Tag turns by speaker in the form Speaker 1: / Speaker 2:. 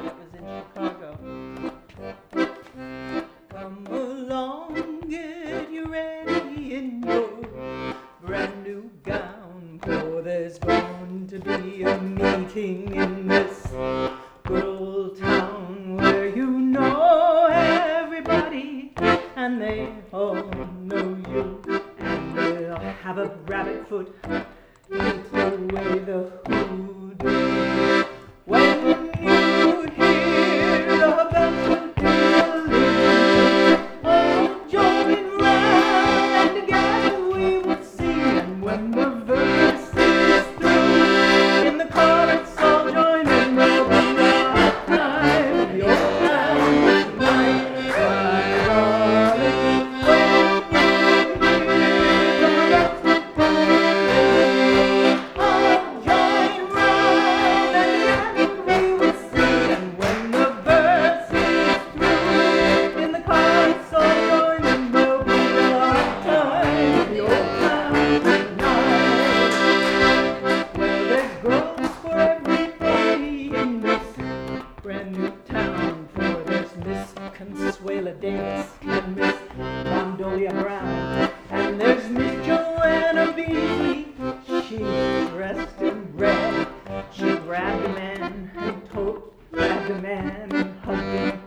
Speaker 1: It was in Chicago. Come along, get you ready in your brand new gown, for there's going to be a meeting in this good old town where you know everybody and they all know you, and they'll have a rabbit foot take away the hoodoo. When you hear the bells tolling, oh, join round and together we will sing. And when the verse is through, in the chorus all join in. There'll be a time, the old time tonight, my darling. When you hear the bells tolling, oh, join round and together we will sing. And when the verse is through, in the chorus all join in. There'll be a time, the old time tonight. Well, there's girls for everybody in this brand new town, for there's Miss Consuela Davis and Miss Mondolia Brown, and there's Miss Joanna Beasley. She's dressed in red. She grabbed a man and hugged him.